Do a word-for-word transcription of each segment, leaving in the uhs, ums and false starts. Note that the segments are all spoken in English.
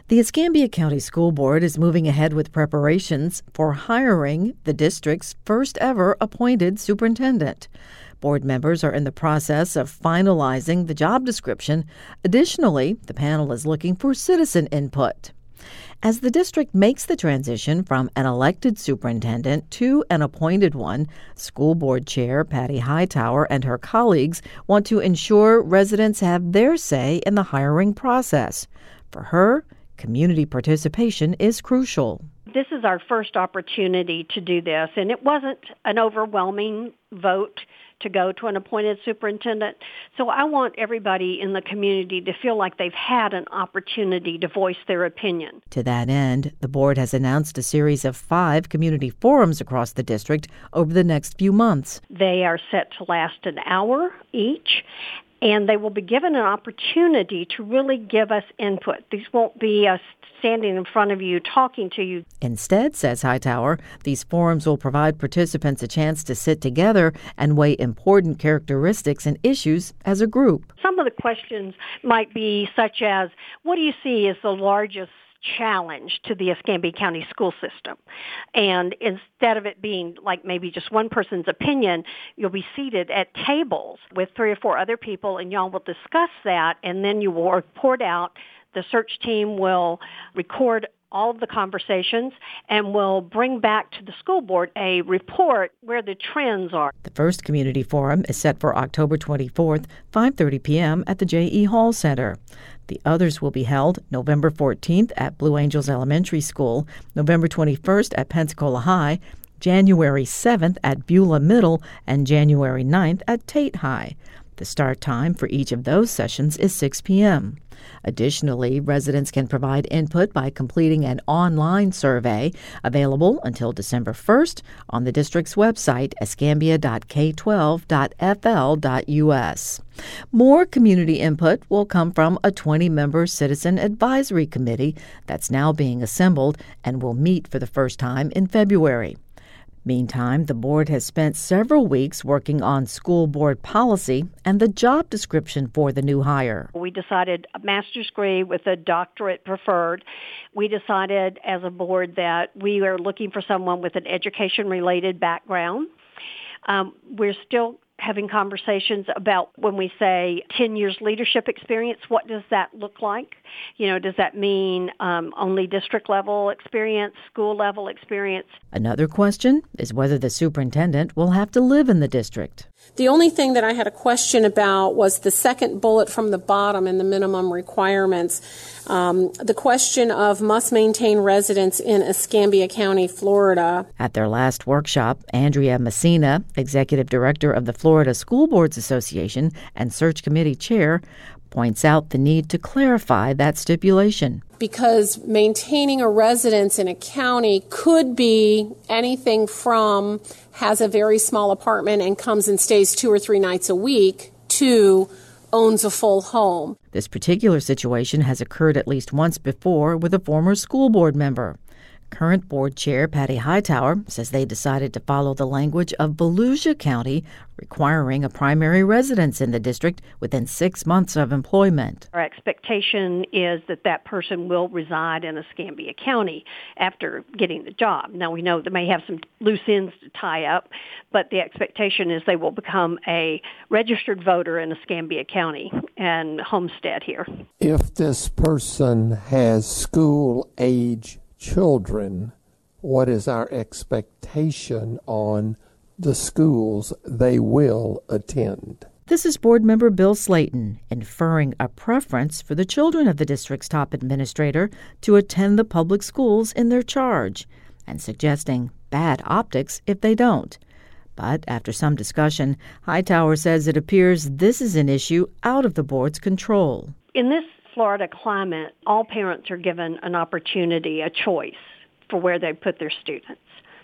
The Escambia County School Board is moving ahead with preparations for hiring the district's first ever appointed superintendent. Board members are in the process of finalizing the job description. Additionally, the panel is looking for citizen input. As the district makes the transition from an elected superintendent to an appointed one, School Board Chair Patty Hightower and her colleagues want to ensure residents have their say in the hiring process. For her, community participation is crucial. This is our first opportunity to do this, and it wasn't an overwhelming vote to go to an appointed superintendent. So I want everybody in the community to feel like they've had an opportunity to voice their opinion. To that end, the board has announced a series of five community forums across the district over the next few months. They are set to last an hour each, and they will be given an opportunity to really give us input. These won't be us standing in front of you talking to you. Instead, says Hightower, these forums will provide participants a chance to sit together and weigh important characteristics and issues as a group. Some of the questions might be such as, what do you see as the largest challenge to the Escambia County school system? And instead of it being like maybe just one person's opinion, you'll be seated at tables with three or four other people, and y'all will discuss that, and then you will report out. The search team will record all of the conversations and will bring back to the school board a report where the trends are. The first community forum is set for October twenty-fourth, five thirty p.m. at the J E. Hall Center. The others will be held November fourteenth at Blue Angels Elementary School, November twenty-first at Pensacola High, January seventh at Beulah Middle, and January ninth at Tate High. The start time for each of those sessions is six p.m. Additionally, residents can provide input by completing an online survey available until December first on the district's website, escambia dot k twelve dot f l dot u s. More community input will come from a twenty-member citizen advisory committee that's now being assembled and will meet for the first time in February. Meantime, the board has spent several weeks working on school board policy and the job description for the new hire. We decided a master's degree with a doctorate preferred. We decided as a board that we are looking for someone with an education-related background. Um, we're still having conversations about when we say ten years leadership experience, what does that look like? You know, does that mean um, only district level experience, school level experience? Another question is whether the superintendent will have to live in the district. The only thing that I had a question about was the second bullet from the bottom in the minimum requirements. Um, the question of must maintain residence in Escambia County, Florida. At their last workshop, Andrea Messina, executive director of the Florida School Boards Association and search committee chair, points out the need to clarify that stipulation. Because maintaining a residence in a county could be anything from has a very small apartment and comes and stays two or three nights a week to owns a full home. This particular situation has occurred at least once before with a former school board member. Current board chair Patty Hightower says they decided to follow the language of Volusia County, requiring a primary residence in the district within six months of employment. Our expectation is that that person will reside in Escambia County after getting the job. Now, we know they may have some loose ends to tie up, but the expectation is they will become a registered voter in Escambia County and homestead here. If this person has school-age children, what is our expectation on the schools they will attend? This is board member Bill Slayton, inferring a preference for the children of the district's top administrator to attend the public schools in their charge, and suggesting bad optics if they don't. But after some discussion, Hightower says it appears this is an issue out of the board's control. In this Florida climate, all parents are given an opportunity, a choice for where they put their students.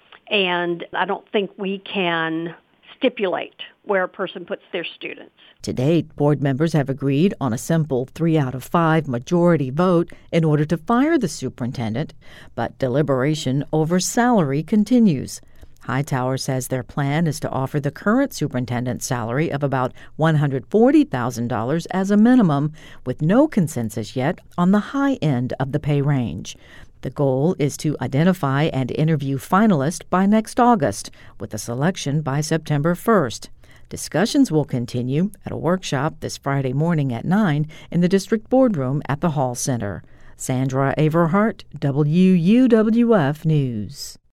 And I don't think we can stipulate where a person puts their students. To date, board members have agreed on a simple three out of five majority vote in order to fire the superintendent, but deliberation over salary continues. Hightower says their plan is to offer the current superintendent's salary of about one hundred forty thousand dollars as a minimum, with no consensus yet on the high end of the pay range. The goal is to identify and interview finalists by next August, with a selection by September first. Discussions will continue at a workshop this Friday morning at nine in the district boardroom at the Hall Center. Sandra Averhart, W U W F News.